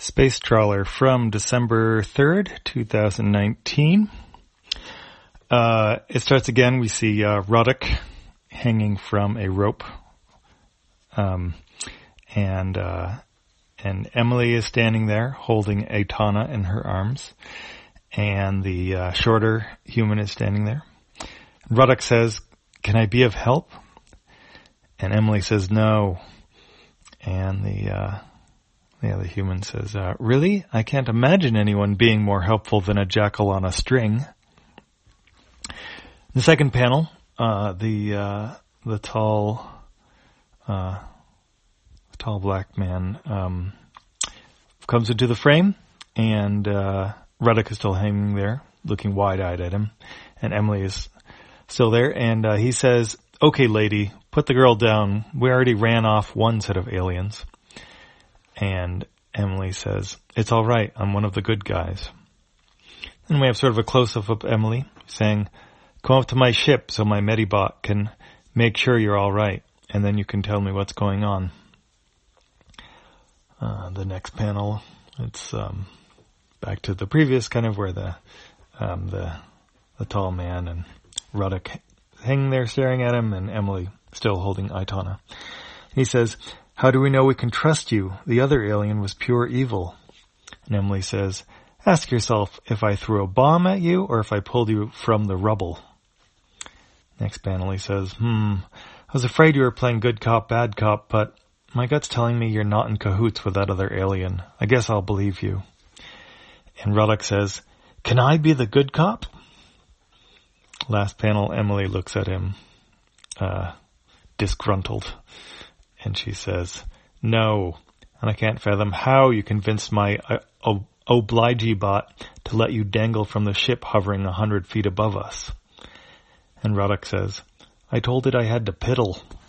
Space Trawler from December 3rd, 2019. It starts again. We see Ruddock hanging from a rope. And Emily is standing there holding Aitana in her arms. And the shorter human is standing there. Ruddock says, "Can I be of help?" And Emily says, "No." And the other human says, "Really? I can't imagine anyone being more helpful than a jackal on a string." The second panel, the tall black man comes into the frame, and Ruddock is still hanging there, looking wide-eyed at him, and Emily is still there, and he says, "Okay, lady, put the girl down. We already ran off one set of aliens." And Emily says, "It's all right. I'm one of the good guys." And we have sort of a close-up of Emily saying, "Come up to my ship so my Medibot can make sure you're all right, and then you can tell me what's going on." The next panel, it's back to the previous kind of where the tall man and Ruddock hanging there staring at him, and Emily still holding Aitana. He says, "How do we know we can trust you? The other alien was pure evil." And Emily says, "Ask yourself if I threw a bomb at you or if I pulled you from the rubble." Next panel he says, I was afraid you were playing good cop, bad cop, but my gut's telling me you're not in cahoots with that other alien. I guess I'll believe you." And Ruddock says, "Can I be the good cop?" Last panel, Emily looks at him, disgruntled. And she says, "No, and I can't fathom how you convinced my obligee bot to let you dangle from the ship hovering 100 feet above us." And Ruddock says, "I told it I had to piddle."